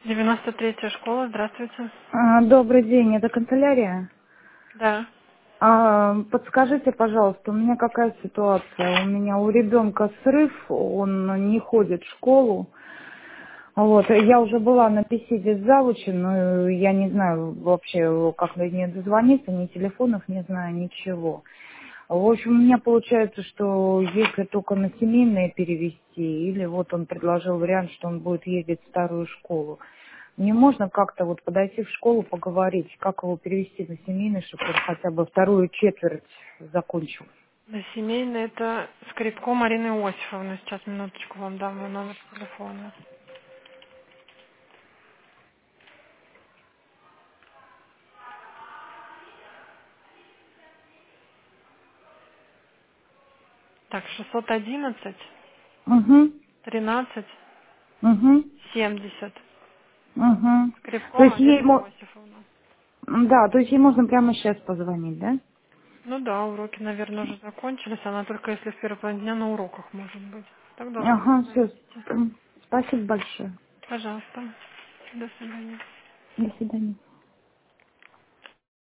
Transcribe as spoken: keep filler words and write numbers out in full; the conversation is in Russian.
девяносто третья школа, здравствуйте. А, Добрый день, это канцелярия. Да. А, Подскажите, пожалуйста, у меня какая ситуация? У меня у ребенка срыв, он не ходит в школу. Вот, я уже была на беседе с завучем, но я не знаю вообще, как до нее дозвониться, ни телефонов не знаю, ничего. В общем, у меня получается, что если только на семейное перевести, или вот он предложил вариант, что он будет ездить в старую школу. Мне можно как-то вот подойти в школу, поговорить, как его перевести на семейный, чтобы он хотя бы вторую четверть закончил. На семейный это Скрипко Марина Иосифовна. Сейчас, минуточку, вам дам мой номер телефона. Так, шестьсот одиннадцать Угу, тринадцать угу, семьдесят. угу. Скрипко То есть ей, Марина мо- Иосифовна. да, то есть ей можно прямо сейчас позвонить, да? Ну да, уроки, наверное, уже закончились. Она только если в первый половине дня на уроках может быть. Так должно быть Ага, на все. месте. Спасибо большое. Пожалуйста. До свидания. До свидания.